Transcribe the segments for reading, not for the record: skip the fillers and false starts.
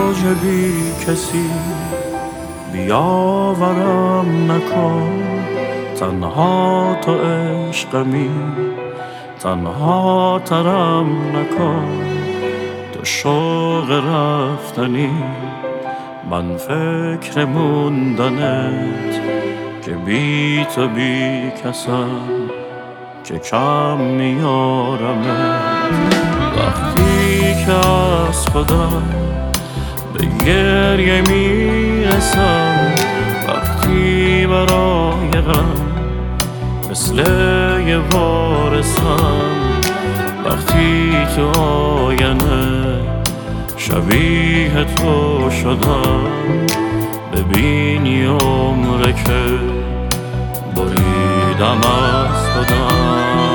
تاج بی کسی بیاورم نکن، تنها تو عشقمی تنها ترم نکن. تو شوق رفتنی من فکر موندنت، که بی تو بی کسم که کم میارمت. وقتی که از خودم به گریه میرسم، وقتی برای غم مثل یه وارثم، وقتی تو آینه شبیه تو شدم، ببینی عمره که بریدم از خودم.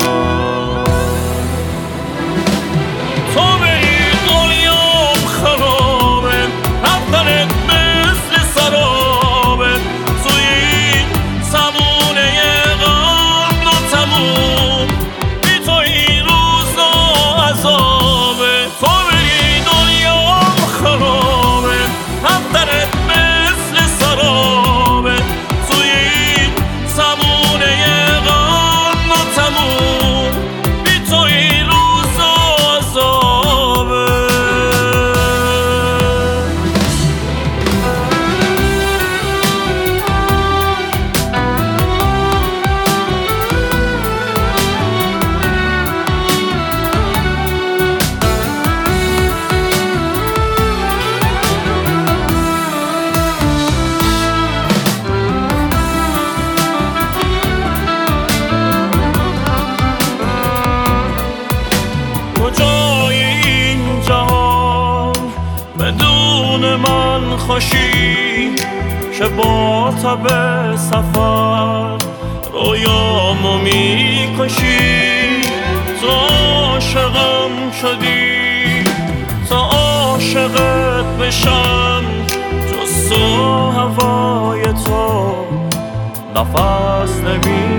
تو به این دنیام خرابه، رفتنت مثل سرابه، توی این زمونه غم ناتموم، بی تو این روزا عذابه. تو به این دنیام خرابه، رفتنت مثل سرابه، توی این زمونه غم ناتموم، بی تو این روزا عذابه. کجای این جهان بدون من خوشی، که با تب سفر رویامو میکشی. تو عاشقم شدی تا عاشقت بشم، جز تو هوای تو نفس نمی